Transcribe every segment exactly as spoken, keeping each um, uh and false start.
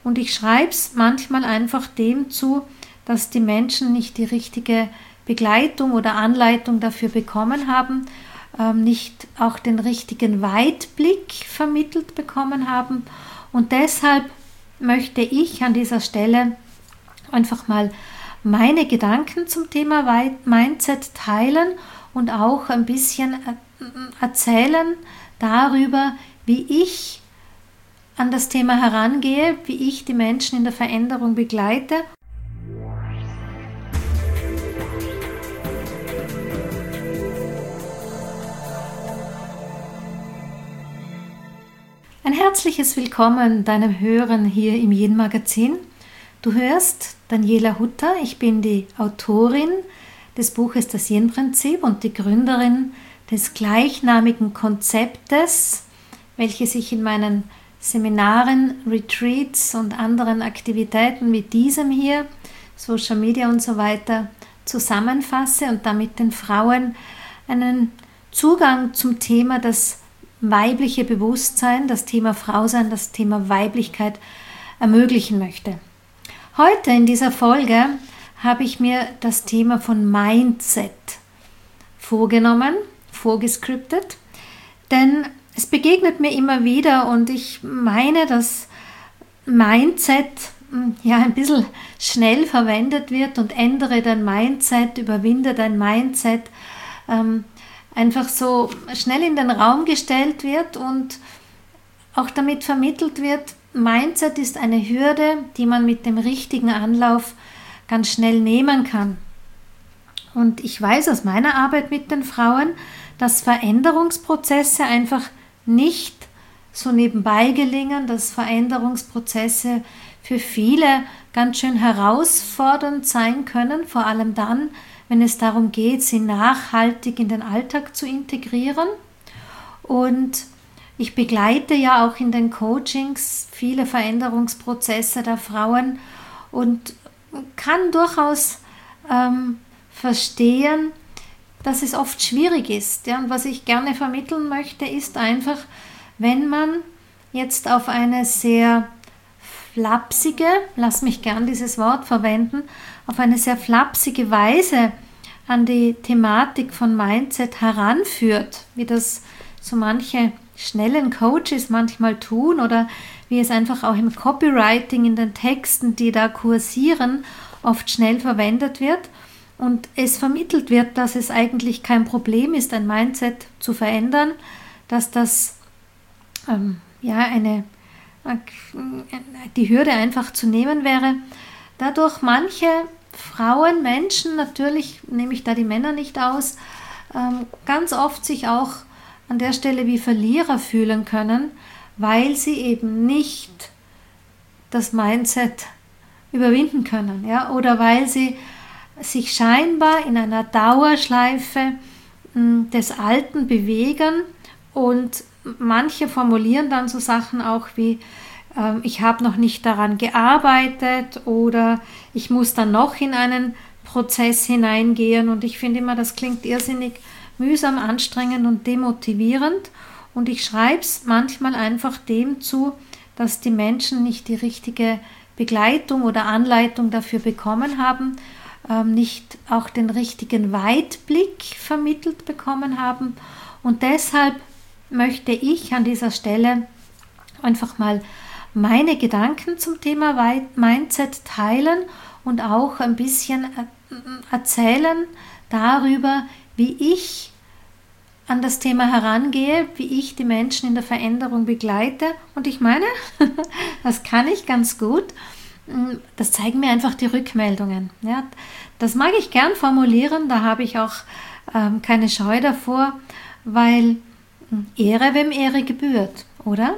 Und ich schreibe es manchmal einfach dem zu, dass die Menschen nicht die richtige Begleitung oder Anleitung dafür bekommen haben, ähm, nicht auch den richtigen Weitblick vermittelt bekommen haben. Und deshalb möchte ich an dieser Stelle einfach mal meine Gedanken zum Thema Mindset teilen und auch ein bisschen erzählen darüber, wie ich an das Thema herangehe, wie ich die Menschen in der Veränderung begleite. Ein herzliches Willkommen deinem Hören hier im Yin Magazin. Du hörst Daniela Hutter, ich bin die Autorin des Buches Das Yin-Prinzip und die Gründerin des gleichnamigen Konzeptes, welches ich in meinen Seminaren, Retreats und anderen Aktivitäten wie diesem hier, Social Media und so weiter, zusammenfasse und damit den Frauen einen Zugang zum Thema das weibliche Bewusstsein, das Thema Frausein, das Thema Weiblichkeit ermöglichen möchte. Heute in dieser Folge habe ich mir das Thema von Mindset vorgenommen, vorgescriptet, denn es begegnet mir immer wieder und ich meine, dass Mindset ja ein bisschen schnell verwendet wird und ändere dein Mindset, überwinde dein Mindset, ähm, einfach so schnell in den Raum gestellt wird und auch damit vermittelt wird, Mindset ist eine Hürde, die man mit dem richtigen Anlauf ganz schnell nehmen kann. Und ich weiß aus meiner Arbeit mit den Frauen, dass Veränderungsprozesse einfach nicht so nebenbei gelingen, dass Veränderungsprozesse für viele ganz schön herausfordernd sein können, vor allem dann, wenn es darum geht, sie nachhaltig in den Alltag zu integrieren. Und ich begleite ja auch in den Coachings viele Veränderungsprozesse der Frauen und kann durchaus ähm, verstehen, dass es oft schwierig ist. Ja? Und was ich gerne vermitteln möchte, ist einfach, wenn man jetzt auf eine sehr flapsige, lass mich gern dieses Wort verwenden, auf eine sehr flapsige Weise an die Thematik von Mindset heranführt, wie das so manche schnellen Coaches manchmal tun oder wie es einfach auch im Copywriting, in den Texten, die da kursieren, oft schnell verwendet wird und es vermittelt wird, dass es eigentlich kein Problem ist, ein Mindset zu verändern, dass das ähm, ja eine die Hürde einfach zu nehmen wäre. Dadurch manche Frauen, Menschen, natürlich nehme ich da die Männer nicht aus, ähm, ganz oft sich auch an der Stelle wie Verlierer fühlen können, weil sie eben nicht das Mindset überwinden können, ja, oder weil sie sich scheinbar in einer Dauerschleife mh, des Alten bewegen und manche formulieren dann so Sachen auch wie ähm, ich habe noch nicht daran gearbeitet oder ich muss dann noch in einen Prozess hineingehen und ich finde immer, das klingt irrsinnig mühsam, anstrengend und demotivierend und ich schreibe es manchmal einfach dem zu, dass die Menschen nicht die richtige Begleitung oder Anleitung dafür bekommen haben, ähm, nicht auch den richtigen Weitblick vermittelt bekommen haben und deshalb möchte ich an dieser Stelle einfach mal meine Gedanken zum Thema Mindset teilen und auch ein bisschen erzählen darüber, wie ich an das Thema herangehe, wie ich die Menschen in der Veränderung begleite. Und ich meine, das kann ich ganz gut. Das zeigen mir einfach die Rückmeldungen. Ja, das mag ich gern formulieren, da habe ich auch ähm, keine Scheu davor, weil Ehre, wem Ehre gebührt, oder?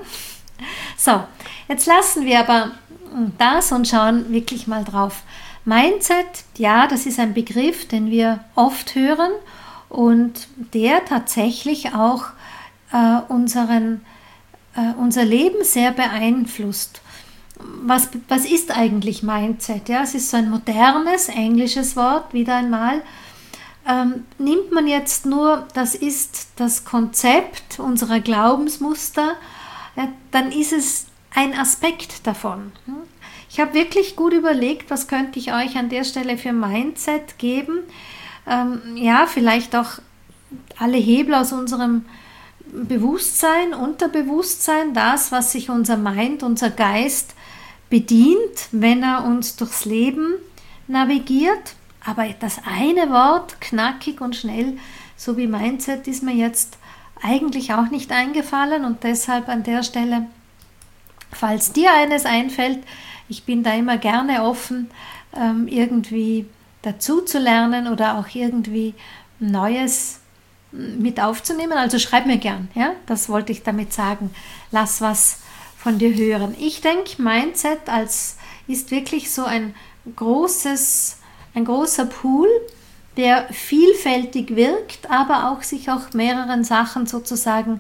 So, jetzt lassen wir aber das und schauen wirklich mal drauf. Mindset, ja, das ist ein Begriff, den wir oft hören und der tatsächlich auch äh, unseren, äh, unser Leben sehr beeinflusst. Was, was ist eigentlich Mindset? Ja, es ist so ein modernes englisches Wort, wieder einmal. Ähm, nimmt man jetzt nur, das ist das Konzept unserer Glaubensmuster, ja, dann ist es ein Aspekt davon. Ich habe wirklich gut überlegt, was könnte ich euch an der Stelle für Mindset geben. Ähm, ja, vielleicht auch alle Hebel aus unserem Bewusstsein, Unterbewusstsein, das, was sich unser Mind, unser Geist bedient, wenn er uns durchs Leben navigiert. Aber das eine Wort, knackig und schnell, so wie Mindset, ist mir jetzt eigentlich auch nicht eingefallen und deshalb an der Stelle, falls dir eines einfällt, ich bin da immer gerne offen, irgendwie dazu zu lernen oder auch irgendwie Neues mit aufzunehmen. Also schreib mir gern, ja, das wollte ich damit sagen. Lass was von dir hören. Ich denke, Mindset als ist wirklich so ein großes, ein großer Pool, der vielfältig wirkt, aber auch sich auch mehreren Sachen sozusagen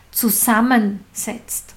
zusammensetzt.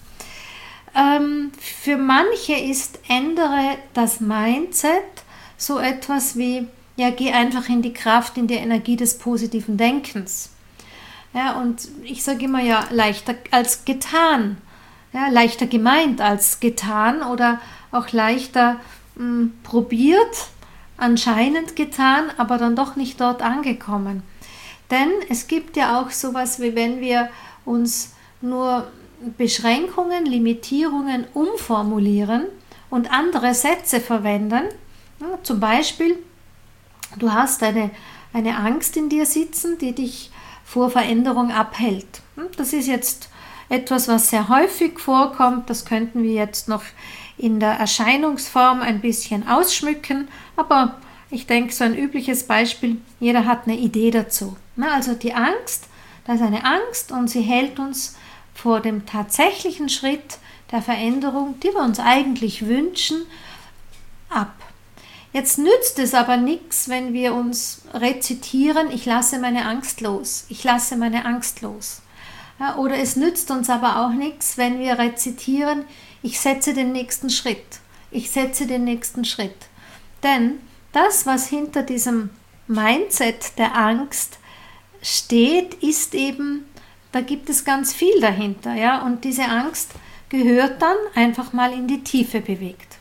Ähm, für manche ist ändere das Mindset so etwas wie, ja, geh einfach in die Kraft, in die Energie des positiven Denkens. Ja, und ich sage immer, ja, leichter als getan. Ja, leichter gemeint als getan oder auch leichter mh, probiert, anscheinend getan, aber dann doch nicht dort angekommen. Denn es gibt ja auch sowas, wie wenn wir uns nur Beschränkungen, Limitierungen umformulieren und andere Sätze verwenden. Ja, zum Beispiel, du hast eine, eine Angst in dir sitzen, die dich vor Veränderung abhält. Das ist jetzt etwas, was sehr häufig vorkommt. Das könnten wir jetzt noch in der Erscheinungsform ein bisschen ausschmücken, aber ich denke, so ein übliches Beispiel, jeder hat eine Idee dazu. Also die Angst, da ist eine Angst und sie hält uns vor dem tatsächlichen Schritt der Veränderung, die wir uns eigentlich wünschen, ab. Jetzt nützt es aber nichts, wenn wir uns rezitieren, ich lasse meine Angst los, ich lasse meine Angst los. Ja, oder es nützt uns aber auch nichts, wenn wir rezitieren, ich setze den nächsten Schritt, ich setze den nächsten Schritt. Denn das, was hinter diesem Mindset der Angst steht, ist eben, da gibt es ganz viel dahinter, ja, und diese Angst gehört dann einfach mal in die Tiefe bewegt.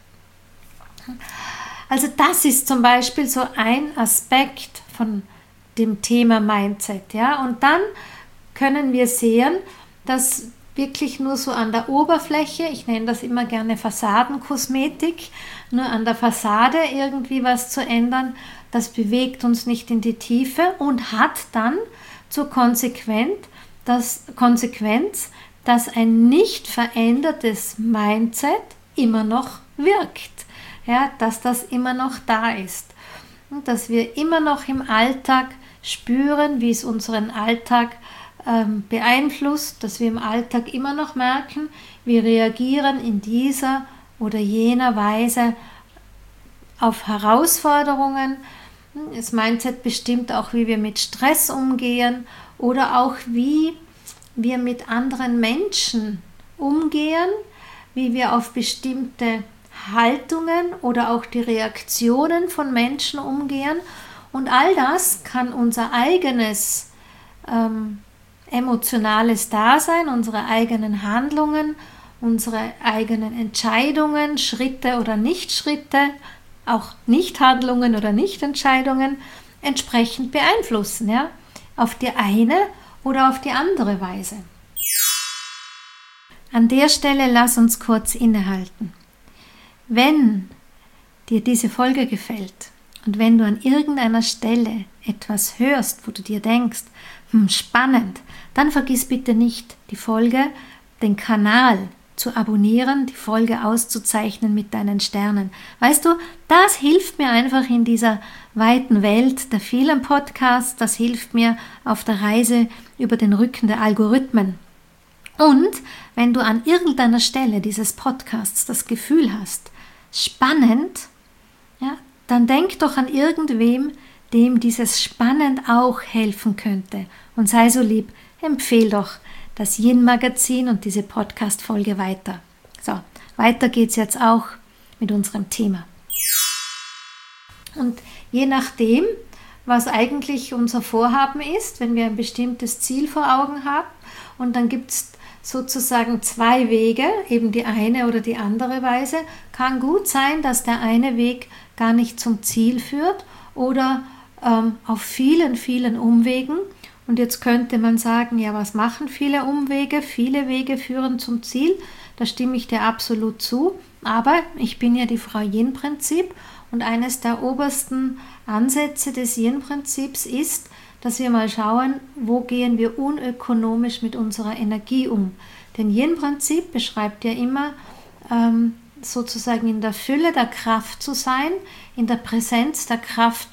Also das ist zum Beispiel so ein Aspekt von dem Thema Mindset, ja, und dann können wir sehen, dass wirklich nur so an der Oberfläche, ich nenne das immer gerne Fassadenkosmetik, nur an der Fassade irgendwie was zu ändern, das bewegt uns nicht in die Tiefe und hat dann zur Konsequenz, dass, Konsequenz, dass ein nicht verändertes Mindset immer noch wirkt, ja, dass das immer noch da ist und dass wir immer noch im Alltag spüren, wie es unseren Alltag ähm, beeinflusst, dass wir im Alltag immer noch merken, wir reagieren in dieser oder jener Weise auf Herausforderungen. Das Mindset bestimmt auch, wie wir mit Stress umgehen oder auch wie wir mit anderen Menschen umgehen, wie wir auf bestimmte Haltungen oder auch die Reaktionen von Menschen umgehen. Und all das kann unser eigenes ähm, emotionales Dasein, unsere eigenen Handlungen, unsere eigenen Entscheidungen, Schritte oder Nichtschritte, auch Nichthandlungen oder Nichtentscheidungen entsprechend beeinflussen, ja, auf die eine oder auf die andere Weise. An der Stelle lass uns kurz innehalten. Wenn dir diese Folge gefällt und wenn du an irgendeiner Stelle etwas hörst, wo du dir denkst, hm, spannend, dann vergiss bitte nicht, die Folge, den Kanal zu abonnieren, die Folge auszuzeichnen mit deinen Sternen. Weißt du, das hilft mir einfach in dieser weiten Welt der vielen Podcasts, das hilft mir auf der Reise über den Rücken der Algorithmen. Und wenn du an irgendeiner Stelle dieses Podcasts das Gefühl hast, spannend, ja, dann denk doch an irgendwem, dem dieses spannend auch helfen könnte. Und sei so lieb, empfehl doch das Yin-Magazin und diese Podcast-Folge weiter. So, weiter geht's jetzt auch mit unserem Thema. Und je nachdem, was eigentlich unser Vorhaben ist, wenn wir ein bestimmtes Ziel vor Augen haben, und dann gibt es sozusagen zwei Wege, eben die eine oder die andere Weise. Kann gut sein, dass der eine Weg gar nicht zum Ziel führt oder ähm, auf vielen, vielen Umwegen. Und jetzt könnte man sagen, ja, was machen viele Umwege? Viele Wege führen zum Ziel. Da stimme ich dir absolut zu. Aber ich bin ja die Frau Yin-Prinzip und eines der obersten Ansätze des Yin-Prinzips ist, dass wir mal schauen, wo gehen wir unökonomisch mit unserer Energie um. Denn Yin-Prinzip beschreibt ja immer, ähm, sozusagen in der Fülle der Kraft zu sein, in der Präsenz der Kraft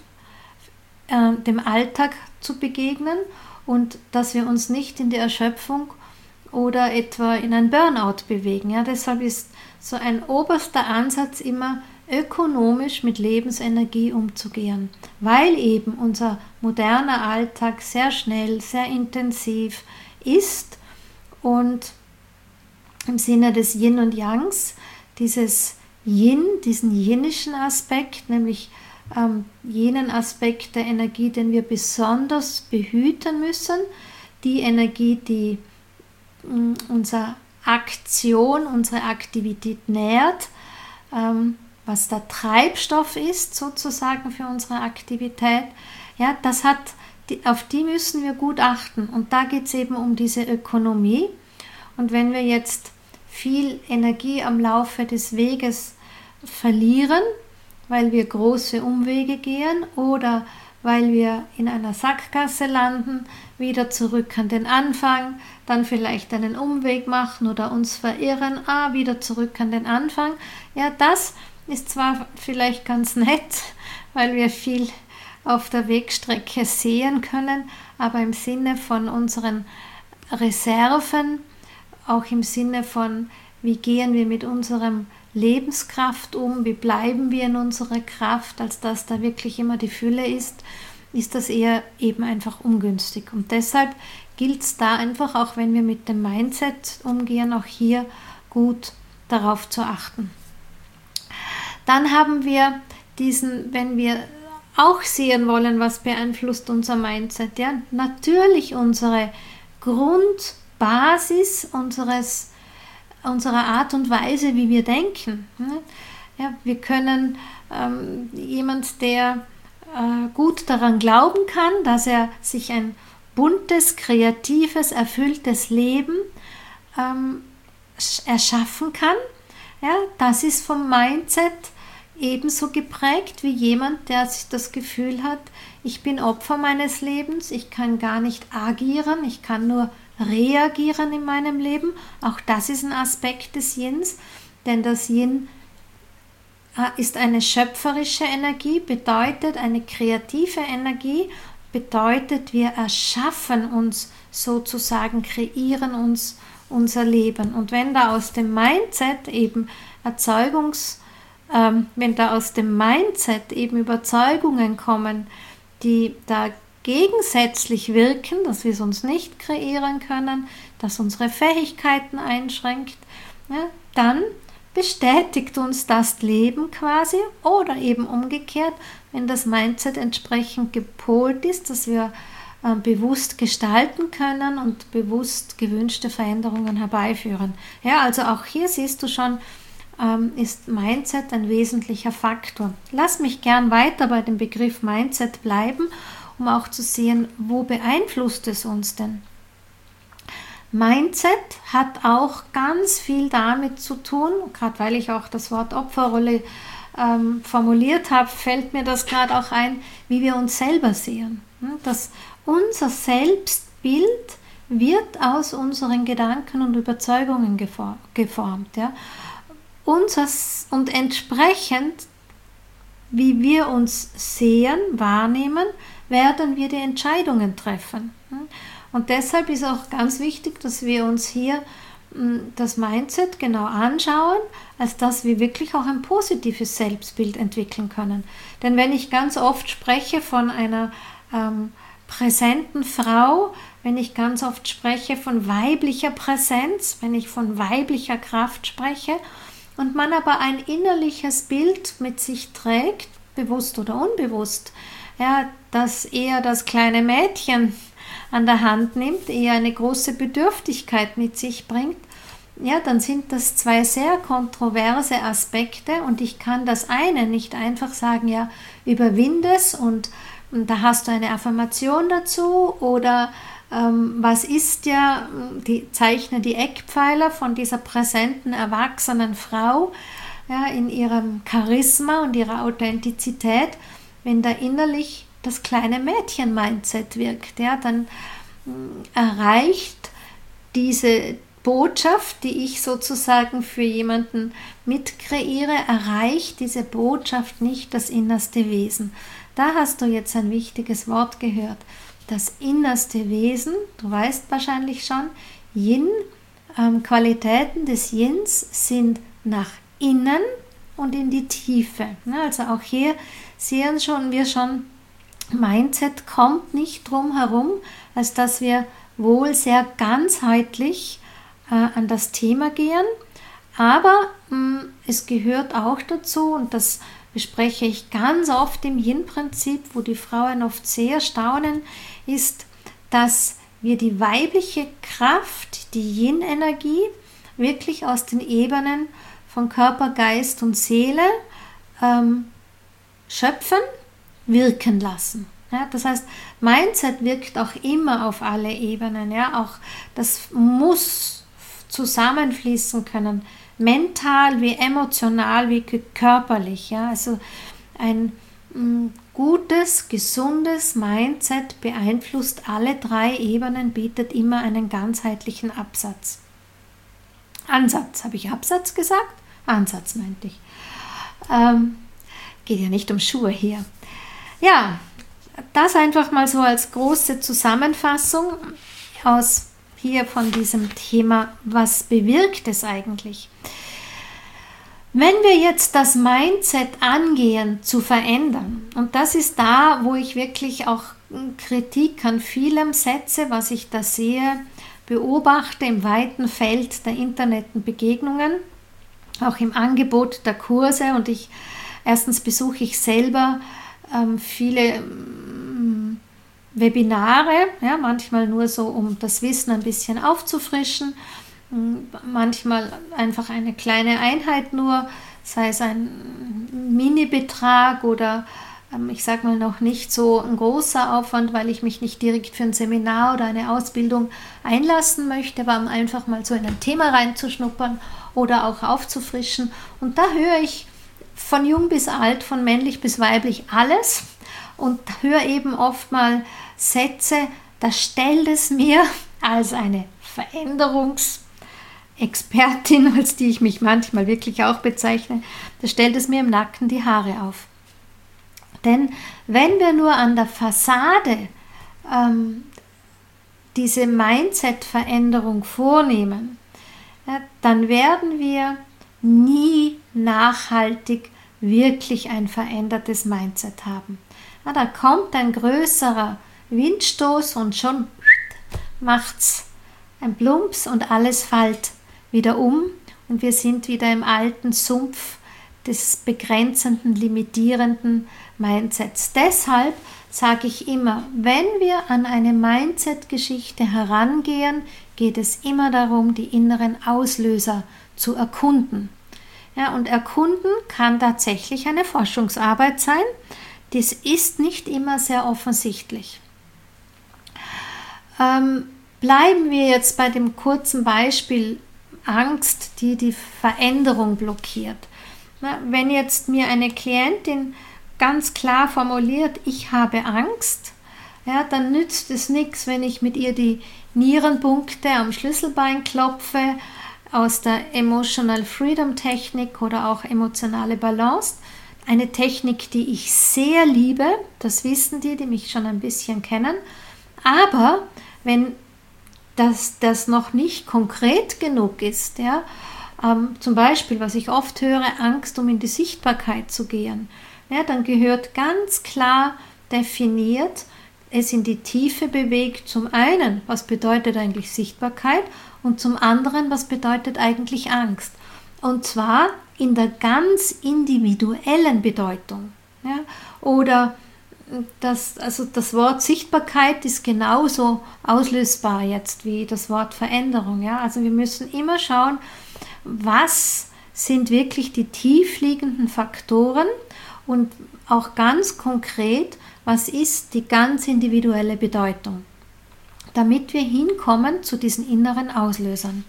äh, dem Alltag zu begegnen und dass wir uns nicht in die Erschöpfung oder etwa in ein Burnout bewegen. Ja, deshalb ist so ein oberster Ansatz immer, ökonomisch mit Lebensenergie umzugehen, weil eben unser moderner Alltag sehr schnell, sehr intensiv ist und im Sinne des Yin und Yangs dieses Yin, diesen yinnischen Aspekt, nämlich ähm, jenen Aspekt der Energie, den wir besonders behüten müssen, die Energie, die mh, unsere Aktion, unsere Aktivität nährt, ähm, was der Treibstoff ist sozusagen für unsere Aktivität, ja, das hat, die, auf die müssen wir gut achten. Und da geht es eben um diese Ökonomie. Und wenn wir jetzt viel Energie am Laufe des Weges verlieren, weil wir große Umwege gehen oder weil wir in einer Sackgasse landen, wieder zurück an den Anfang, dann vielleicht einen Umweg machen oder uns verirren, ah, wieder zurück an den Anfang, ja, das ist zwar vielleicht ganz nett, weil wir viel auf der Wegstrecke sehen können, aber im Sinne von unseren Reserven, auch im Sinne von, wie gehen wir mit unserem Lebenskraft um, wie bleiben wir in unserer Kraft, als dass da wirklich immer die Fülle ist, ist das eher eben einfach ungünstig. Und deshalb gilt es da einfach, auch wenn wir mit dem Mindset umgehen, auch hier gut darauf zu achten. Dann haben wir diesen, wenn wir auch sehen wollen, was beeinflusst unser Mindset, ja, natürlich unsere Grundbasis unseres, unserer Art und Weise, wie wir denken. Ja, wir können ähm, jemand, der äh, gut daran glauben kann, dass er sich ein buntes, kreatives, erfülltes Leben ähm, erschaffen kann, ja, das ist vom Mindset ebenso geprägt wie jemand, der sich das Gefühl hat, ich bin Opfer meines Lebens, ich kann gar nicht agieren, ich kann nur reagieren in meinem Leben. Auch das ist ein Aspekt des Yins, denn das Yin ist eine schöpferische Energie, bedeutet eine kreative Energie, bedeutet wir erschaffen uns sozusagen, kreieren uns unser Leben. Und wenn da aus dem Mindset eben Erzeugungs Ähm, wenn da aus dem Mindset eben Überzeugungen kommen, die da gegensätzlich wirken, dass wir es uns nicht kreieren können, dass unsere Fähigkeiten einschränkt, ja, dann bestätigt uns das Leben quasi oder eben umgekehrt, wenn das Mindset entsprechend gepolt ist, dass wir äh, bewusst gestalten können und bewusst gewünschte Veränderungen herbeiführen. Ja, also auch hier siehst du schon, ist Mindset ein wesentlicher Faktor. Lass mich gern weiter bei dem Begriff Mindset bleiben, um auch zu sehen, wo beeinflusst es uns denn? Mindset hat auch ganz viel damit zu tun, gerade weil ich auch das Wort Opferrolle ähm, formuliert habe, fällt mir das gerade auch ein, wie wir uns selber sehen. Dass unser Selbstbild wird aus unseren Gedanken und Überzeugungen geformt, ja. Unseres, und entsprechend, wie wir uns sehen, wahrnehmen, werden wir die Entscheidungen treffen. Und deshalb ist auch ganz wichtig, dass wir uns hier das Mindset genau anschauen, als dass wir wirklich auch ein positives Selbstbild entwickeln können. Denn wenn ich ganz oft spreche von einer ähm, präsenten Frau, wenn ich ganz oft spreche von weiblicher Präsenz, wenn ich von weiblicher Kraft spreche, und man aber ein innerliches Bild mit sich trägt, bewusst oder unbewusst, ja, dass eher das kleine Mädchen an der Hand nimmt, eher eine große Bedürftigkeit mit sich bringt, ja, dann sind das zwei sehr kontroverse Aspekte und ich kann das eine nicht einfach sagen, ja, überwinde es und, und da hast du eine Affirmation dazu oder ähm, was ist ja, die, zeichne die Eckpfeiler von dieser präsenten, erwachsenen Frau, ja, in ihrem Charisma und ihrer Authentizität, wenn da innerlich das kleine Mädchen-Mindset wirkt, ja, dann mh, erreicht diese Botschaft, die ich sozusagen für jemanden mitkreiere, erreicht diese Botschaft nicht das innerste Wesen. Da hast du jetzt ein wichtiges Wort gehört. Das innerste Wesen, du weißt wahrscheinlich schon, Yin, ähm, Qualitäten des Yins sind nach innen und in die Tiefe. Ja, also auch hier sehen schon, wir schon, Mindset kommt nicht drum herum, als dass wir wohl sehr ganzheitlich an das Thema gehen, aber mh, es gehört auch dazu, und das bespreche ich ganz oft im Yin-Prinzip, wo die Frauen oft sehr staunen, ist, dass wir die weibliche Kraft, die Yin-Energie, wirklich aus den Ebenen von Körper, Geist und Seele ähm, schöpfen, wirken lassen. Ja, das heißt, Mindset wirkt auch immer auf alle Ebenen. Ja, auch das muss zusammenfließen können, mental wie emotional wie körperlich. Ja? Also ein m, gutes, gesundes Mindset beeinflusst alle drei Ebenen, bietet immer einen ganzheitlichen Absatz. Ansatz, habe ich Absatz gesagt? Ansatz meinte ich. Ähm, geht ja nicht um Schuhe hier. Ja, das einfach mal so als große Zusammenfassung aus hier von diesem Thema, was bewirkt es eigentlich? Wenn wir jetzt das Mindset angehen zu verändern, und das ist da, wo ich wirklich auch Kritik an vielem setze, was ich da sehe, beobachte im weiten Feld der Internetbegegnungen, auch im Angebot der Kurse, und ich erstens besuche ich selber ähm, viele ähm, Webinare, ja, manchmal nur so, um das Wissen ein bisschen aufzufrischen, manchmal einfach eine kleine Einheit nur, sei es ein Mini-Betrag oder ähm, ich sage mal noch nicht so ein großer Aufwand, weil ich mich nicht direkt für ein Seminar oder eine Ausbildung einlassen möchte, aber um einfach mal so in ein Thema reinzuschnuppern oder auch aufzufrischen. Und da höre ich von jung bis alt, von männlich bis weiblich alles und höre eben oft mal Sätze, da stellt es mir als eine Veränderungsexpertin, als die ich mich manchmal wirklich auch bezeichne, da stellt es mir im Nacken die Haare auf. Denn wenn wir nur an der Fassade ähm, diese Mindset-Veränderung vornehmen, ja, dann werden wir nie nachhaltig wirklich ein verändertes Mindset haben. Ja, da kommt ein größerer Windstoß und schon macht's ein Plumps und alles fällt wieder um und wir sind wieder im alten Sumpf des begrenzenden, limitierenden Mindsets. Deshalb sage ich immer, wenn wir an eine Mindset-Geschichte herangehen, geht es immer darum, die inneren Auslöser zu erkunden. Ja, und erkunden kann tatsächlich eine Forschungsarbeit sein. Das ist nicht immer sehr offensichtlich. Ähm, bleiben wir jetzt bei dem kurzen Beispiel Angst, die die Veränderung blockiert. Na, wenn jetzt mir eine Klientin ganz klar formuliert, ich habe Angst, ja, dann nützt es nichts, wenn ich mit ihr die Nierenpunkte am Schlüsselbein klopfe, aus der Emotional Freedom Technik oder auch emotionale Balance. Eine Technik, die ich sehr liebe, das wissen die, die mich schon ein bisschen kennen. Aber wenn das, das noch nicht konkret genug ist, ja, ähm, zum Beispiel, was ich oft höre, Angst, um in die Sichtbarkeit zu gehen, ja, dann gehört ganz klar definiert, es in die Tiefe bewegt, zum einen, was bedeutet eigentlich Sichtbarkeit und zum anderen, was bedeutet eigentlich Angst. Und zwar in der ganz individuellen Bedeutung. Ja? Oder das, also das Wort Sichtbarkeit ist genauso auslösbar jetzt wie das Wort Veränderung. Ja? Also wir müssen immer schauen, was sind wirklich die tiefliegenden Faktoren und auch ganz konkret, was ist die ganz individuelle Bedeutung, damit wir hinkommen zu diesen inneren Auslösern.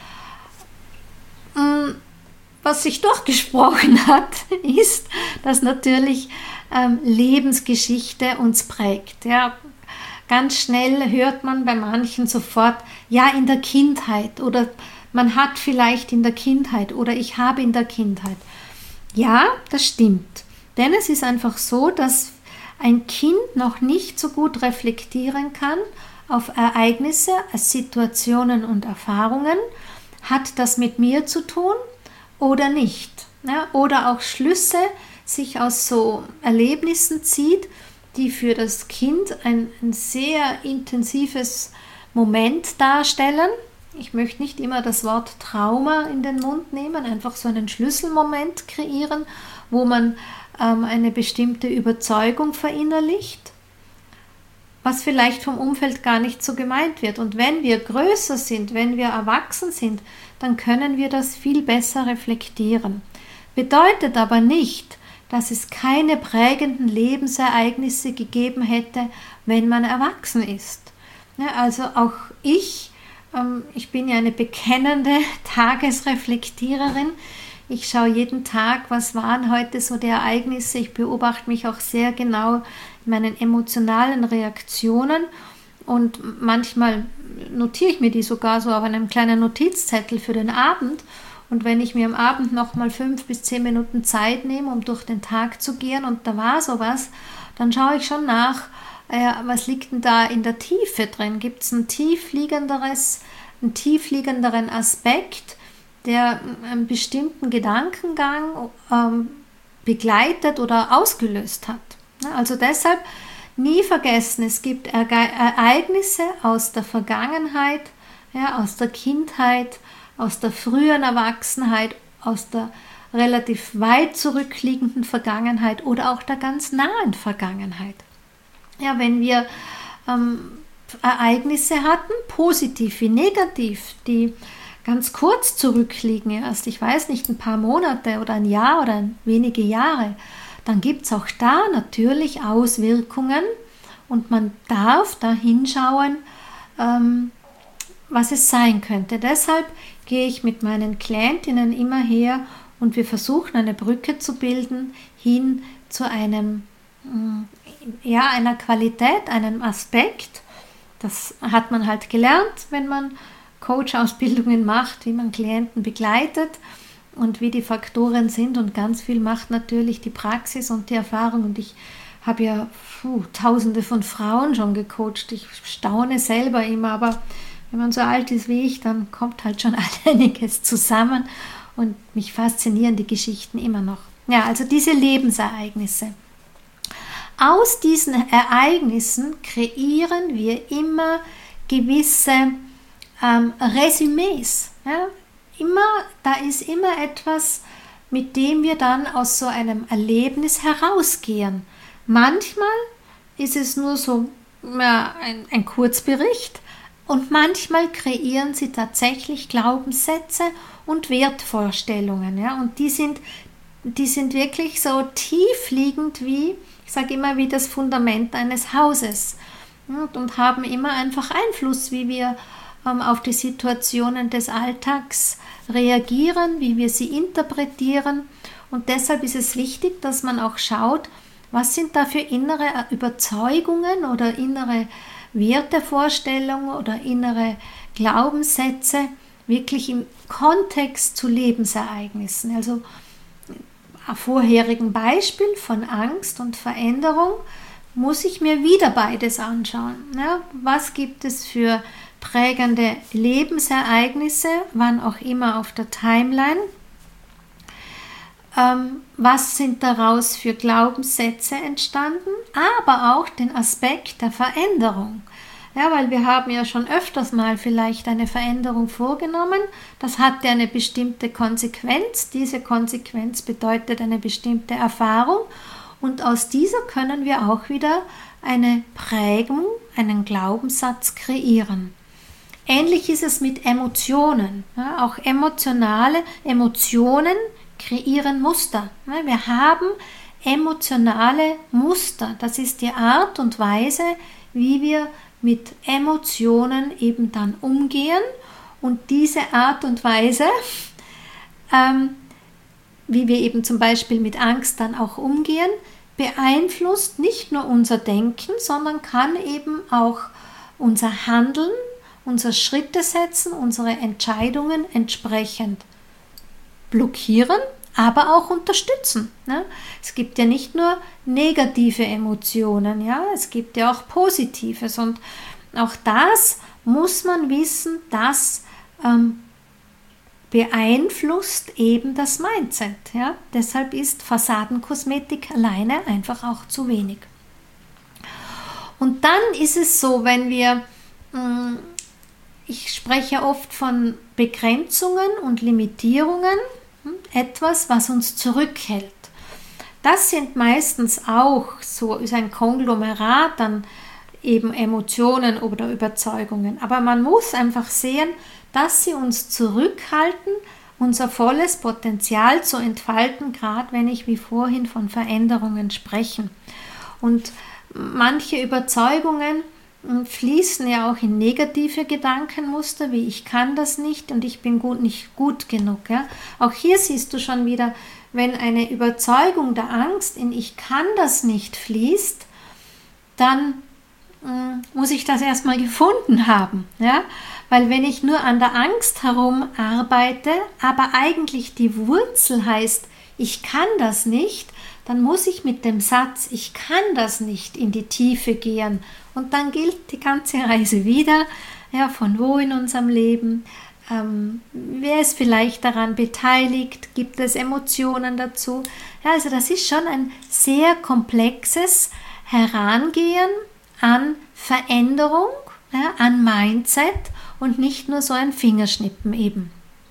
Was sich durchgesprochen hat, ist, dass natürlich ähm, Lebensgeschichte uns prägt. Ja. Ganz schnell hört man bei manchen sofort, ja, in der Kindheit oder man hat vielleicht in der Kindheit oder ich habe in der Kindheit. Ja, das stimmt. Denn es ist einfach so, dass ein Kind noch nicht so gut reflektieren kann auf Ereignisse, Situationen und Erfahrungen. Hat das mit mir zu tun oder nicht? Ja, oder auch Schlüsse sich aus so Erlebnissen zieht, die für das Kind ein, ein sehr intensives Moment darstellen. Ich möchte nicht immer das Wort Trauma in den Mund nehmen, einfach so einen Schlüsselmoment kreieren, wo man ähm, eine bestimmte Überzeugung verinnerlicht, was vielleicht vom Umfeld gar nicht so gemeint wird. Und wenn wir größer sind, wenn wir erwachsen sind, dann können wir das viel besser reflektieren. Bedeutet aber nicht, dass es keine prägenden Lebensereignisse gegeben hätte, wenn man erwachsen ist. Ja, also auch ich, ähm, ich bin ja eine bekennende Tagesreflektiererin. Ich schaue jeden Tag, was waren heute so die Ereignisse. Ich beobachte mich auch sehr genau in meinen emotionalen Reaktionen und manchmal notiere ich mir die sogar so auf einem kleinen Notizzettel für den Abend. Und wenn ich mir am Abend nochmal fünf bis zehn Minuten Zeit nehme, um durch den Tag zu gehen und da war sowas, dann schaue ich schon nach, äh, was liegt denn da in der Tiefe drin? Gibt es ein tiefliegenderes, einen tiefliegenderen Aspekt, der einen bestimmten Gedankengang ähm, begleitet oder ausgelöst hat? Also deshalb nie vergessen, es gibt Ereignisse aus der Vergangenheit, ja, aus der Kindheit, aus der frühen Erwachsenheit, aus der relativ weit zurückliegenden Vergangenheit oder auch der ganz nahen Vergangenheit. Ja, wenn wir ähm, Ereignisse hatten, positiv wie negativ, die ganz kurz zurückliegen, erst, ich weiß nicht, ein paar Monate oder ein Jahr oder wenige Jahre, dann gibt es auch da natürlich Auswirkungen und man darf da hinschauen, ähm, was es sein könnte. Deshalb gehe ich mit meinen Klientinnen immer her und wir versuchen eine Brücke zu bilden hin zu einem, ja, einer Qualität, einem Aspekt. Das hat man halt gelernt, wenn man Coach-Ausbildungen macht, wie man Klienten begleitet und wie die Faktoren sind, und ganz viel macht natürlich die Praxis und die Erfahrung. Und ich habe ja puh, tausende von Frauen schon gecoacht. Ich staune selber immer, aber wenn man so alt ist wie ich, dann kommt halt schon einiges zusammen und mich faszinieren die Geschichten immer noch. Ja, also diese Lebensereignisse. Aus diesen Ereignissen kreieren wir immer gewisse ähm, Resümees. Ja? Immer, da ist immer etwas, mit dem wir dann aus so einem Erlebnis herausgehen. Manchmal ist es nur so ja, ein, ein Kurzbericht und manchmal kreieren sie tatsächlich Glaubenssätze und Wertvorstellungen. Ja? Und die sind, die sind wirklich so tiefliegend wie, ich sage immer, wie das Fundament eines Hauses und, und haben immer einfach Einfluss, wie wir ähm, auf die Situationen des Alltags reagieren, wie wir sie interpretieren. Und deshalb ist es wichtig, dass man auch schaut, was sind da für innere Überzeugungen oder innere Wertevorstellungen oder innere Glaubenssätze wirklich im Kontext zu Lebensereignissen. Also ein vorherigen Beispiel von Angst und Veränderung muss ich mir wieder beides anschauen. Ja, was gibt es für prägende Lebensereignisse, wann auch immer auf der Timeline? Ähm, was sind daraus für Glaubenssätze entstanden? Aber auch den Aspekt der Veränderung. Ja, weil wir haben ja schon öfters mal vielleicht eine Veränderung vorgenommen. Das hatte eine bestimmte Konsequenz. Diese Konsequenz bedeutet eine bestimmte Erfahrung. und aus dieser können wir auch wieder eine Prägung, einen Glaubenssatz kreieren. Ähnlich ist es mit Emotionen. Ja, auch emotionale Emotionen kreieren Muster. Ja, wir haben emotionale Muster. Das ist die Art und Weise, wie wir mit Emotionen eben dann umgehen. Und diese Art und Weise, ähm, wie wir eben zum Beispiel mit Angst dann auch umgehen, beeinflusst nicht nur unser Denken, sondern kann eben auch unser Handeln, unsere Schritte setzen, unsere Entscheidungen entsprechend blockieren, aber auch unterstützen. Ne? Es gibt ja nicht nur negative Emotionen, ja, es gibt ja auch Positives und auch das muss man wissen, das ähm, beeinflusst eben das Mindset. Ja? Deshalb ist Fassadenkosmetik alleine einfach auch zu wenig. Und dann ist es so, wenn wir, mh, ich spreche oft von Begrenzungen und Limitierungen, mh, etwas, was uns zurückhält. Das sind meistens auch so ist ein Konglomerat an eben Emotionen oder Überzeugungen. Aber man muss einfach sehen, dass sie uns zurückhalten, unser volles Potenzial zu entfalten, gerade wenn ich wie vorhin von Veränderungen spreche. Und manche Überzeugungen fließen ja auch in negative Gedankenmuster, wie ich kann das nicht und ich bin gut, nicht gut genug. Ja? Auch hier siehst du schon wieder, wenn eine Überzeugung der Angst in ich kann das nicht fließt, dann mh, muss ich das erstmal gefunden haben. Ja? Weil wenn ich nur an der Angst herum arbeite, aber eigentlich die Wurzel heißt, ich kann das nicht, dann muss ich mit dem Satz, ich kann das nicht, in die Tiefe gehen. Und dann gilt die ganze Reise wieder, ja, von wo in unserem Leben, ähm, wer ist vielleicht daran beteiligt, gibt es Emotionen dazu. Ja, also das ist schon ein sehr komplexes Herangehen an Veränderung, ja, an Mindset und nicht nur so ein Fingerschnippen eben.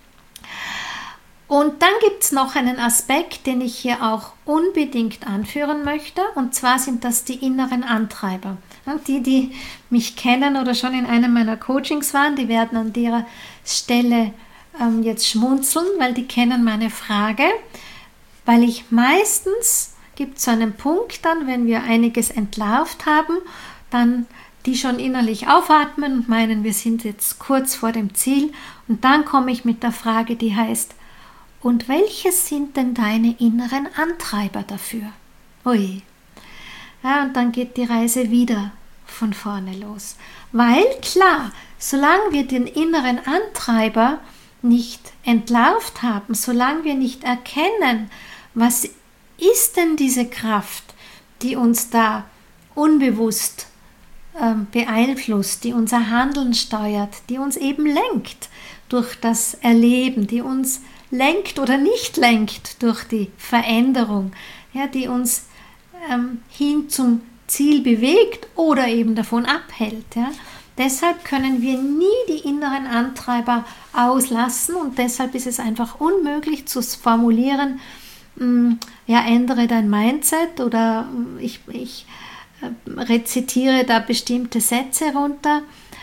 Und dann gibt es noch einen Aspekt, den ich hier auch unbedingt anführen möchte, und zwar sind das die inneren Antreiber. Und die, die mich kennen oder schon in einem meiner Coachings waren, die werden an der Stelle ähm, jetzt schmunzeln, weil die kennen meine Frage, weil ich meistens, gibt es so einen Punkt dann, wenn wir einiges entlarvt haben, dann die schon innerlich aufatmen und meinen, wir sind jetzt kurz vor dem Ziel, und dann komme ich mit der Frage, die heißt, und welche sind denn deine inneren Antreiber dafür? Ui. Ja, und dann geht die Reise wieder von vorne los. Weil klar, solange wir den inneren Antreiber nicht entlarvt haben, solange wir nicht erkennen, was ist denn diese Kraft, die uns da unbewusst ähm, beeinflusst, die unser Handeln steuert, die uns eben lenkt durch das Erleben, die uns lenkt oder nicht lenkt durch die Veränderung, ja, die uns ähm, hin zum Ziel bewegt oder eben davon abhält. Ja. Deshalb können wir nie die inneren Antreiber auslassen und deshalb ist es einfach unmöglich zu formulieren, mh, ja, ändere dein Mindset oder ich, ich äh, rezitiere da bestimmte Sätze runter.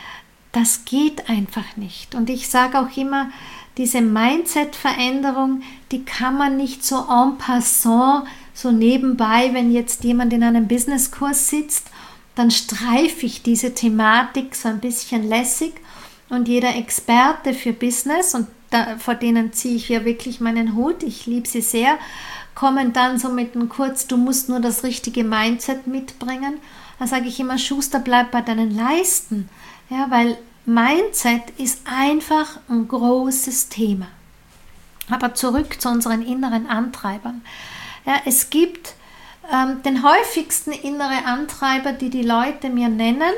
Das geht einfach nicht. Und ich sage auch immer, diese Mindset-Veränderung, die kann man nicht so en passant, so nebenbei, wenn jetzt jemand in einem Businesskurs sitzt, dann streife ich diese Thematik so ein bisschen lässig und jeder Experte für Business, und da, vor denen ziehe ich ja wirklich meinen Hut, ich liebe sie sehr, kommen dann so mit einem Kurz, du musst nur das richtige Mindset mitbringen. Da sage ich immer, Schuster, bleib bei deinen Leisten, ja, weil Mindset ist einfach ein großes Thema. Aber zurück zu unseren inneren Antreibern. Ja, es gibt ähm, den häufigsten innere Antreiber, die die Leute mir nennen,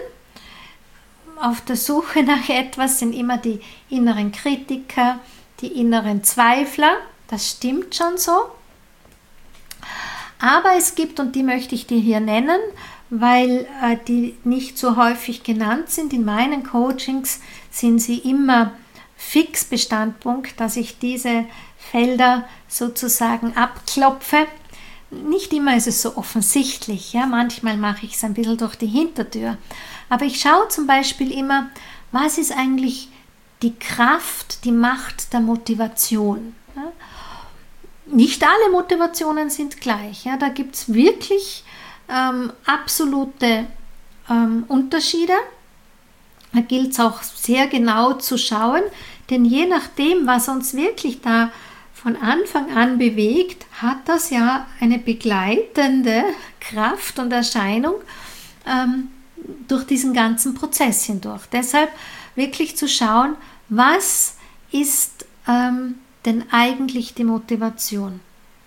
auf der Suche nach etwas, sind immer die inneren Kritiker, die inneren Zweifler. Das stimmt schon so. Aber es gibt, und die möchte ich dir hier nennen, weil äh, die nicht so häufig genannt sind. In meinen Coachings sind sie immer fix Bestandpunkt, dass ich diese Felder sozusagen abklopfe. nicht immer ist es so offensichtlich, ja, manchmal mache ich es ein bisschen durch die Hintertür, aber ich schaue zum Beispiel immer, was ist eigentlich die Kraft, die Macht der Motivation. Ja? Nicht alle Motivationen sind gleich, ja, da gibt es wirklich ähm, absolute ähm, Unterschiede. Da gilt es auch sehr genau zu schauen, denn je nachdem, was uns wirklich da von Anfang an bewegt, hat das ja eine begleitende Kraft und Erscheinung ähm, durch diesen ganzen Prozess hindurch. Deshalb wirklich zu schauen, was ist ähm, denn eigentlich die Motivation.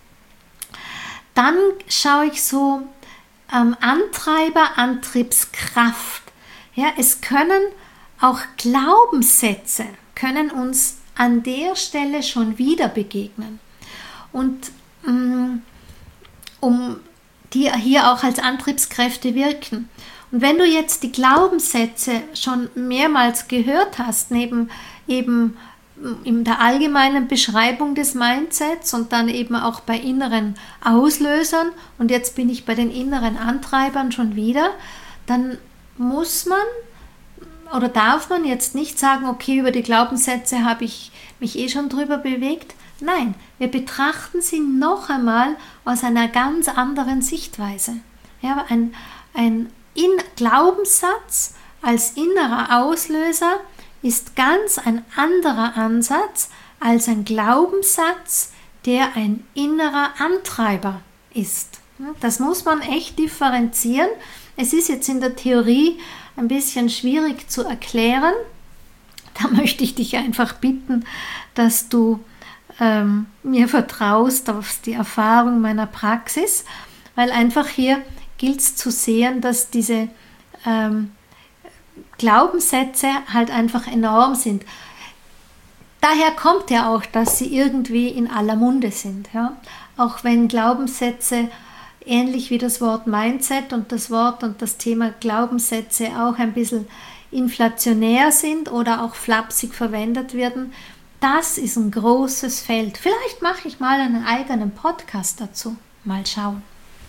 Dann schaue ich so ähm, Antreiber, Antriebskraft. Ja, es können auch Glaubenssätze, können uns an der Stelle schon wieder begegnen. Und ähm, um die hier auch als Antriebskräfte wirken. Und wenn du jetzt die Glaubenssätze schon mehrmals gehört hast, neben eben in der allgemeinen Beschreibung des Mindsets und dann eben auch bei inneren Auslösern und jetzt bin ich bei den inneren Antreibern schon wieder, dann muss man oder darf man jetzt nicht sagen, okay, über die Glaubenssätze habe ich mich eh schon drüber bewegt. Nein, wir betrachten sie noch einmal aus einer ganz anderen Sichtweise. Ja, ein, ein In Glaubenssatz als innerer Auslöser ist ganz ein anderer Ansatz als ein Glaubenssatz, der ein innerer Antreiber ist. Das muss man echt differenzieren. Es ist jetzt in der Theorie ein bisschen schwierig zu erklären. Da möchte ich dich einfach bitten, dass du ähm, mir vertraust auf die Erfahrung meiner Praxis, weil einfach hier gilt es zu sehen, dass diese ähm, Glaubenssätze halt einfach enorm sind. Daher kommt ja auch, dass sie irgendwie in aller Munde sind. Ja? Auch wenn Glaubenssätze ähnlich wie das Wort Mindset und das Wort und das Thema Glaubenssätze auch ein bisschen inflationär sind oder auch flapsig verwendet werden, das ist ein großes Feld. Vielleicht mache ich mal einen eigenen Podcast dazu. Mal schauen.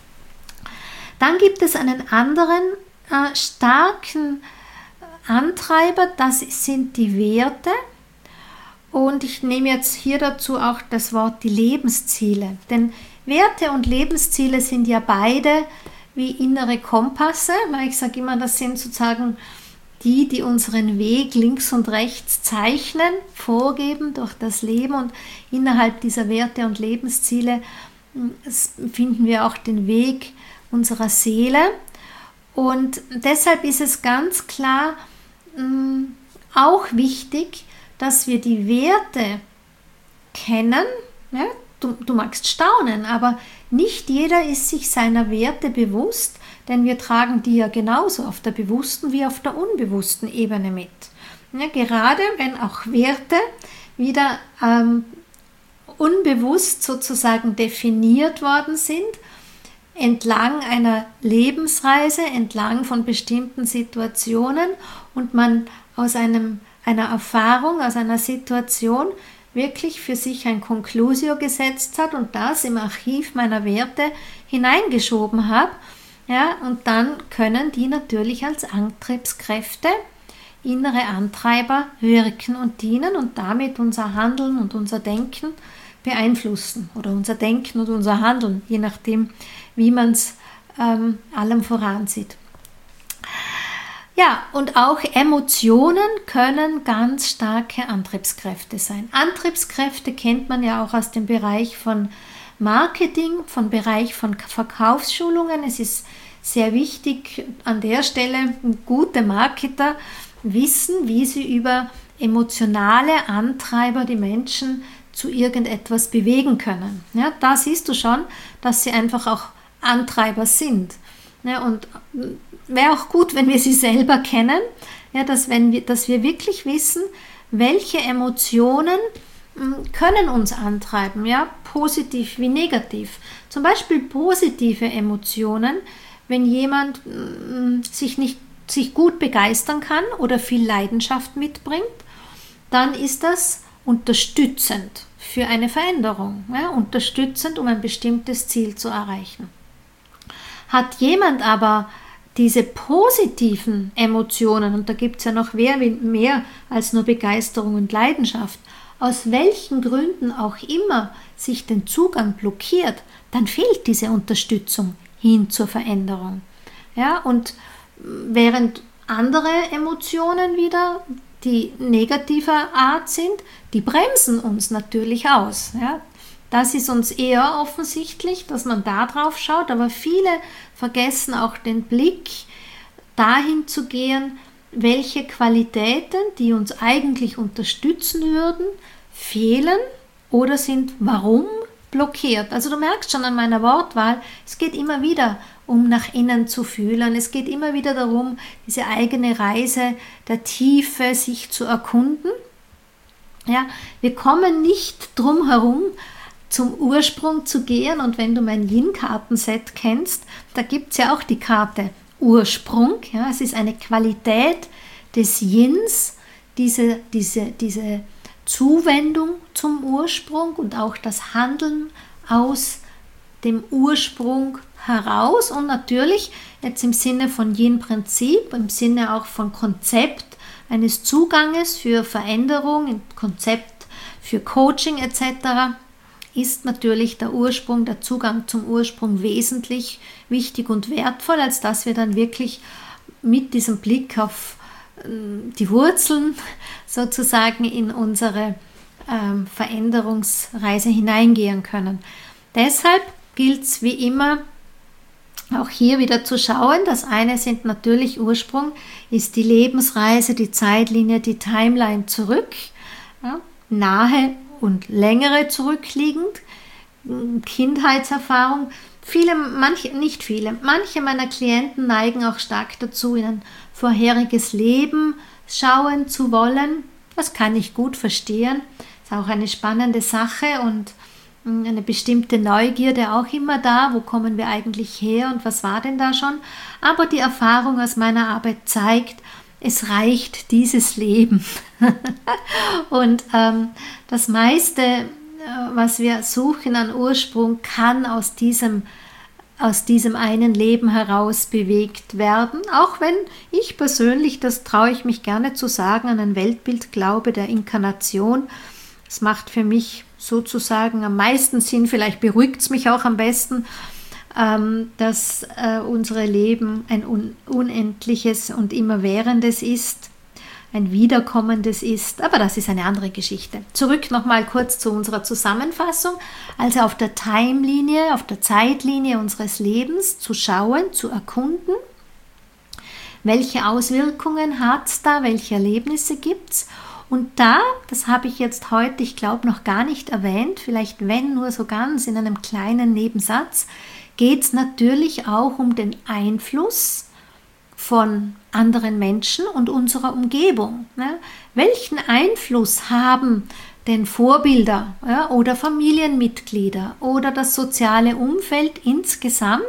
Dann gibt es einen anderen äh, starken Antreiber, das sind die Werte. Und ich nehme jetzt hier dazu auch das Wort die Lebensziele. Denn Werte und Lebensziele sind ja beide wie innere Kompasse. Ich sage immer, das sind sozusagen die, die unseren Weg links und rechts zeichnen, vorgeben durch das Leben. Und innerhalb dieser Werte und Lebensziele finden wir auch den Weg unserer Seele. Und deshalb ist es ganz klar mh, auch wichtig, dass wir die Werte kennen. Ja, du, du magst staunen, aber nicht jeder ist sich seiner Werte bewusst, denn wir tragen die ja genauso auf der bewussten wie auf der unbewussten Ebene mit. Ja, gerade wenn auch Werte wieder ähm, unbewusst sozusagen definiert worden sind, entlang einer Lebensreise, entlang von bestimmten Situationen und man aus einem, einer Erfahrung, aus einer Situation wirklich für sich ein Conclusio gesetzt hat und das im Archiv meiner Werte hineingeschoben hat. Ja, und dann können die natürlich als Antriebskräfte, innere Antreiber wirken und dienen und damit unser Handeln und unser Denken beeinflussen oder unser Denken und unser Handeln, je nachdem, wie man es ähm, allem voransieht. Ja, und auch Emotionen können ganz starke Antriebskräfte sein. Antriebskräfte kennt man ja auch aus dem Bereich von Marketing, vom Bereich von Verkaufsschulungen. Es ist sehr wichtig, an der Stelle gute Marketer wissen, wie sie über emotionale Antreiber die Menschen zu irgendetwas bewegen können. Ja, da siehst du schon, dass sie einfach auch Antreiber sind. Ja, und wäre auch gut, wenn wir sie selber kennen, ja, dass, wenn wir, dass wir wirklich wissen, welche Emotionen können uns antreiben, ja, positiv wie negativ. Zum Beispiel positive Emotionen, wenn jemand mh, sich, nicht, sich gut begeistern kann oder viel Leidenschaft mitbringt, dann ist das unterstützend für eine Veränderung, ja, unterstützend, um ein bestimmtes Ziel zu erreichen. Hat jemand aber diese positiven Emotionen, und da gibt es ja noch mehr, mehr als nur Begeisterung und Leidenschaft, aus welchen Gründen auch immer sich den Zugang blockiert, dann fehlt diese Unterstützung hin zur Veränderung. Ja, und während andere Emotionen wieder, die negativer Art sind, die bremsen uns natürlich aus. Ja. Das ist uns eher offensichtlich, dass man da drauf schaut, aber viele vergessen auch den Blick dahin zu gehen, welche Qualitäten, die uns eigentlich unterstützen würden, fehlen oder sind warum blockiert. Also du merkst schon an meiner Wortwahl, es geht immer wieder um nach innen zu fühlen, es geht immer wieder darum, diese eigene Reise der Tiefe sich zu erkunden. Ja, wir kommen nicht drum herum, zum Ursprung zu gehen, und wenn du mein Yin-Kartenset kennst, da gibt es ja auch die Karte Ursprung. Ja, es ist eine Qualität des Yins, diese, diese, diese Zuwendung zum Ursprung und auch das Handeln aus dem Ursprung heraus, und natürlich jetzt im Sinne von Yin-Prinzip, im Sinne auch von Konzept eines Zuganges für Veränderung, im Konzept für Coaching et cetera, ist natürlich der Ursprung, der Zugang zum Ursprung wesentlich wichtig und wertvoll, als dass wir dann wirklich mit diesem Blick auf die Wurzeln sozusagen in unsere ähm, Veränderungsreise hineingehen können. Deshalb gilt es wie immer, auch hier wieder zu schauen. Das eine sind natürlich Ursprung, ist die Lebensreise, die Zeitlinie, die Timeline zurück, ja, nahe und längere zurückliegend, Kindheitserfahrung. Viele, manche, nicht viele, manche meiner Klienten neigen auch stark dazu, in ein vorheriges Leben schauen zu wollen. Das kann ich gut verstehen. Ist auch eine spannende Sache und eine bestimmte Neugierde auch immer da. Wo kommen wir eigentlich her und was war denn da schon? Aber die Erfahrung aus meiner Arbeit zeigt, es reicht dieses Leben. Und ähm, das meiste, was wir suchen an Ursprung, kann aus diesem, aus diesem einen Leben heraus bewegt werden. Auch wenn ich persönlich, das traue ich mich gerne zu sagen, an ein Weltbild glaube der Inkarnation. Es macht für mich sozusagen am meisten Sinn, vielleicht beruhigt es mich auch am besten, ähm, dass äh, unsere Leben ein un- unendliches und immerwährendes ist, ein wiederkommendes ist, aber das ist eine andere Geschichte. Zurück nochmal kurz zu unserer Zusammenfassung. Also auf der Timelinie, auf der Zeitlinie unseres Lebens zu schauen, zu erkunden, welche Auswirkungen hat es da, welche Erlebnisse gibt es. Und da, das habe ich jetzt heute, ich glaube, noch gar nicht erwähnt, vielleicht wenn nur so ganz in einem kleinen Nebensatz, geht es natürlich auch um den Einfluss von anderen Menschen und unserer Umgebung. Ne? Welchen Einfluss haben denn Vorbilder, ja, oder Familienmitglieder oder das soziale Umfeld insgesamt?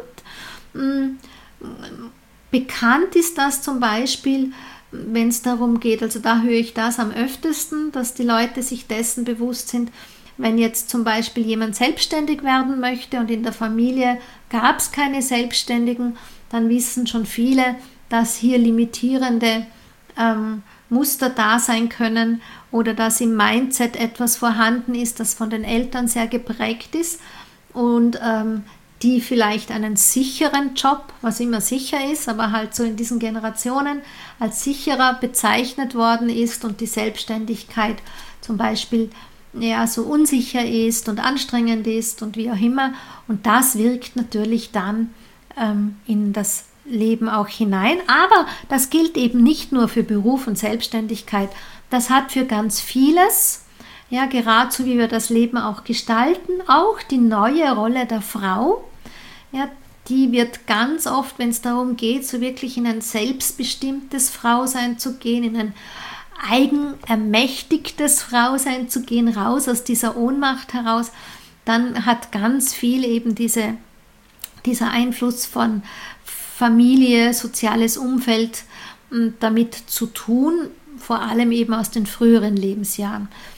Bekannt ist das zum Beispiel, wenn es darum geht, also da höre ich das am öftesten, dass die Leute sich dessen bewusst sind, wenn jetzt zum Beispiel jemand selbstständig werden möchte und in der Familie gab es keine Selbstständigen, dann wissen schon viele, dass hier limitierende ähm, Muster da sein können oder dass im Mindset etwas vorhanden ist, das von den Eltern sehr geprägt ist und ähm, die vielleicht einen sicheren Job, was immer sicher ist, aber halt so in diesen Generationen als sicherer bezeichnet worden ist und die Selbstständigkeit zum Beispiel ja, so unsicher ist und anstrengend ist und wie auch immer. Und das wirkt natürlich dann ähm, in das Leben auch hinein. Aber das gilt eben nicht nur für Beruf und Selbstständigkeit. Das hat für ganz vieles, ja, gerade so wie wir das Leben auch gestalten, auch die neue Rolle der Frau, ja, die wird ganz oft, wenn es darum geht, so wirklich in ein selbstbestimmtes Frausein zu gehen, in ein eigenermächtigtes Frausein zu gehen, raus aus dieser Ohnmacht heraus, dann hat ganz viel eben diese, dieser Einfluss von Familie, soziales Umfeld damit zu tun, vor allem eben aus den früheren Lebensjahren.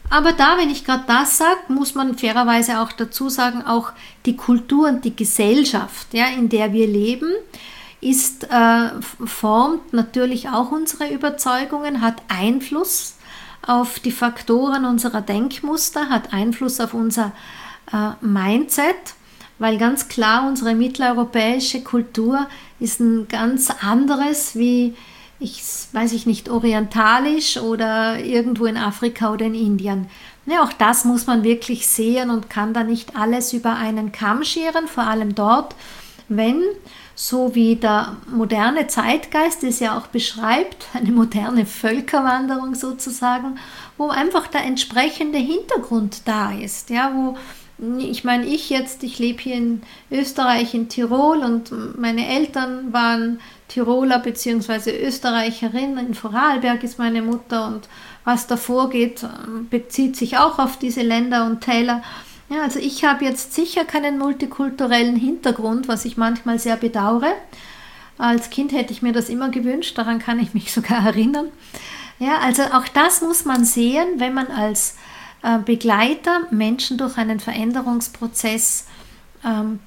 Aber da, wenn ich gerade das sage, muss man fairerweise auch dazu sagen, auch die Kultur und die Gesellschaft, ja, in der wir leben, ist, äh, formt natürlich auch unsere Überzeugungen, hat Einfluss auf die Faktoren unserer Denkmuster, hat Einfluss auf unser äh, Mindset, weil ganz klar unsere mitteleuropäische Kultur ist ein ganz anderes wie, ich weiß ich nicht, orientalisch oder irgendwo in Afrika oder in Indien. Ja, auch das muss man wirklich sehen und kann da nicht alles über einen Kamm scheren, vor allem dort, wenn, so wie der moderne Zeitgeist es ja auch beschreibt, eine moderne Völkerwanderung sozusagen, wo einfach der entsprechende Hintergrund da ist, ja, wo ich meine, ich jetzt, ich lebe hier in Österreich, in Tirol und meine Eltern waren Tiroler bzw. Österreicherin, in Vorarlberg ist meine Mutter und was da vorgeht, bezieht sich auch auf diese Länder und Täler. Ja, also ich habe jetzt sicher keinen multikulturellen Hintergrund, was ich manchmal sehr bedauere. Als Kind hätte ich mir das immer gewünscht, daran kann ich mich sogar erinnern. Ja, also auch das muss man sehen, wenn man als Begleiter Menschen durch einen Veränderungsprozess ähm,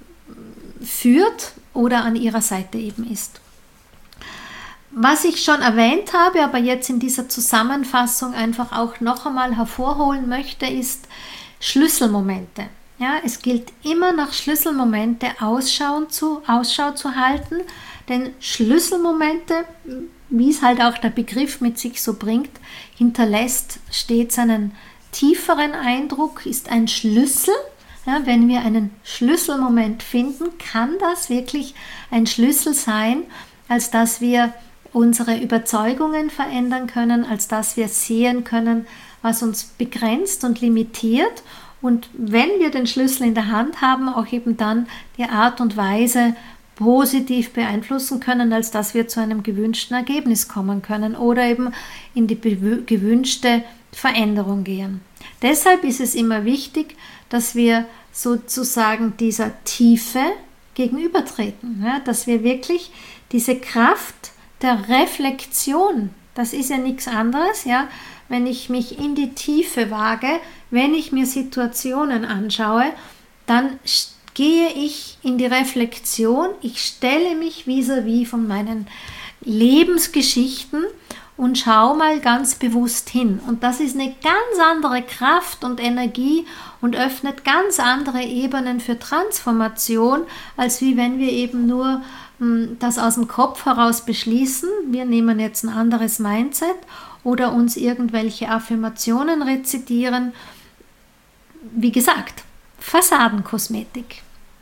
führt oder an ihrer Seite eben ist. Was ich schon erwähnt habe, aber jetzt in dieser Zusammenfassung einfach auch noch einmal hervorholen möchte, ist Schlüsselmomente. Ja, es gilt immer nach Schlüsselmomente Ausschau zu, Ausschau zu halten, denn Schlüsselmomente, wie es halt auch der Begriff mit sich so bringt, hinterlässt stets einen tieferen Eindruck, ist ein Schlüssel. Ja, wenn wir einen Schlüsselmoment finden, kann das wirklich ein Schlüssel sein, als dass wir unsere Überzeugungen verändern können, als dass wir sehen können, was uns begrenzt und limitiert. Und wenn wir den Schlüssel in der Hand haben, auch eben dann die Art und Weise positiv beeinflussen können, als dass wir zu einem gewünschten Ergebnis kommen können oder eben in die gewünschte Veränderung gehen. Deshalb ist es immer wichtig, dass wir sozusagen dieser Tiefe gegenübertreten, ja, dass wir wirklich diese Kraft der Reflexion, das ist ja nichts anderes, ja, wenn ich mich in die Tiefe wage, wenn ich mir Situationen anschaue, dann gehe ich in die Reflexion, ich stelle mich vis-à-vis von meinen Lebensgeschichten und schau mal ganz bewusst hin. Und das ist eine ganz andere Kraft und Energie und öffnet ganz andere Ebenen für Transformation, als wie wenn wir eben nur mh, das aus dem Kopf heraus beschließen. Wir nehmen jetzt ein anderes Mindset oder uns irgendwelche Affirmationen rezitieren. Wie gesagt, Fassadenkosmetik.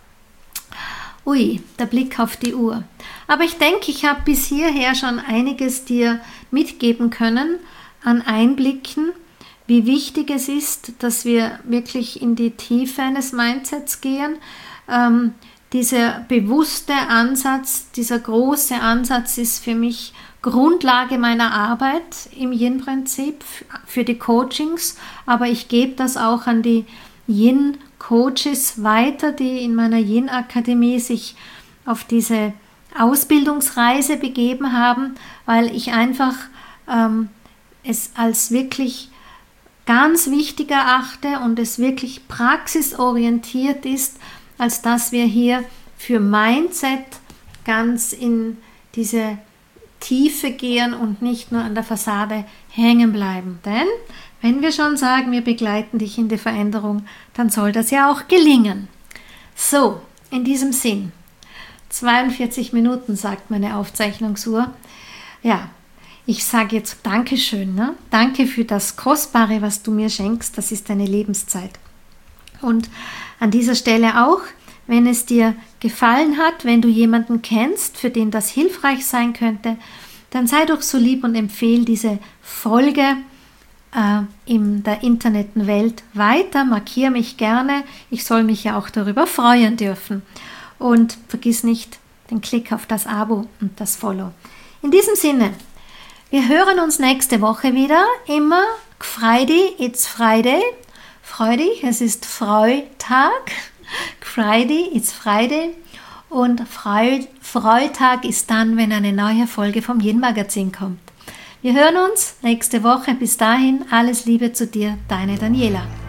Ui, der Blick auf die Uhr. Aber ich denke, ich habe bis hierher schon einiges dir mitgeben können an Einblicken, wie wichtig es ist, dass wir wirklich in die Tiefe eines Mindsets gehen. Ähm, dieser bewusste Ansatz, dieser große Ansatz ist für mich Grundlage meiner Arbeit im Yin-Prinzip für die Coachings, aber ich gebe das auch an die Yin-Coaches weiter, die in meiner Yin-Akademie sich auf diese Ausbildungsreise begeben haben, weil ich einfach ähm, es als wirklich ganz wichtig erachte und es wirklich praxisorientiert ist, als dass wir hier für Mindset ganz in diese Tiefe gehen und nicht nur an der Fassade hängen bleiben. Denn wenn wir schon sagen, wir begleiten dich in die Veränderung, dann soll das ja auch gelingen. So, in diesem Sinn, zweiundvierzig Minuten sagt meine Aufzeichnungsuhr. Ja, ich sage jetzt Dankeschön. Ne? Danke für das Kostbare, was du mir schenkst. Das ist deine Lebenszeit. Und an dieser Stelle auch, wenn es dir gefallen hat, wenn du jemanden kennst, für den das hilfreich sein könnte, dann sei doch so lieb und empfehle diese Folge äh, in der Internetwelt weiter. Markiere mich gerne. Ich soll mich ja auch darüber freuen dürfen. Und vergiss nicht den Klick auf das Abo und das Follow. In diesem Sinne, wir hören uns nächste Woche wieder. Immer Friday, it's Friday. Freu dich, es ist Freitag. Friday, it's Friday. Und Freu Freitag ist dann, wenn eine neue Folge vom Yin Magazin kommt. Wir hören uns nächste Woche. Bis dahin, alles Liebe zu dir, deine Daniela.